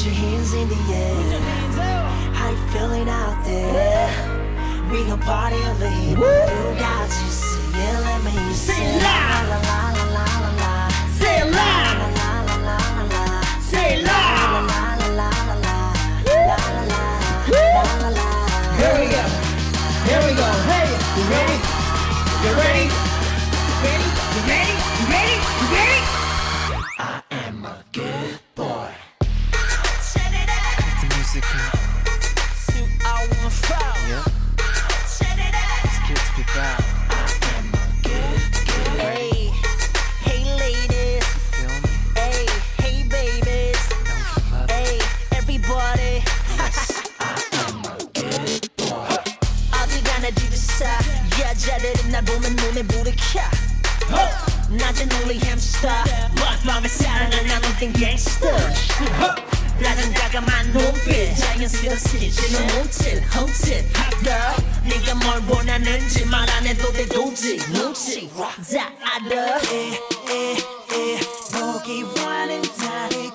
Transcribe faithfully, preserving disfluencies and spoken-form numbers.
your hands in the air. How you feeling out there? We gon' party over here. You got to see it, let me hear you say la la la la la la la. Say it loud. La la la la la la. Say it loud. La la la la la la. La la la la la la. Here we go. Here we go. Hey, you ready? You ready? Ready? You ready? You ready? You ready? I am a good boy. cut the music out. I wanna fall. Yeah. It's good to be back. I am a good, good. Hey, hey ladies. Feel me? Hey, hey babies. Know you love it. Hey, everybody. Yes. 어디 가나 뒤에서 여자들은 날 보면 눈에 불이 켜. 낮엔 only hamster, but 밤에 사랑은 난 all gangster. 나는 가감한 눈빛, 자연스러운 스킨십은 몸짓, 흠칫. Hot 네가 뭘 원하는지 말 안 해도 돼 도지 눈치 다 알아. 보기 원한 자리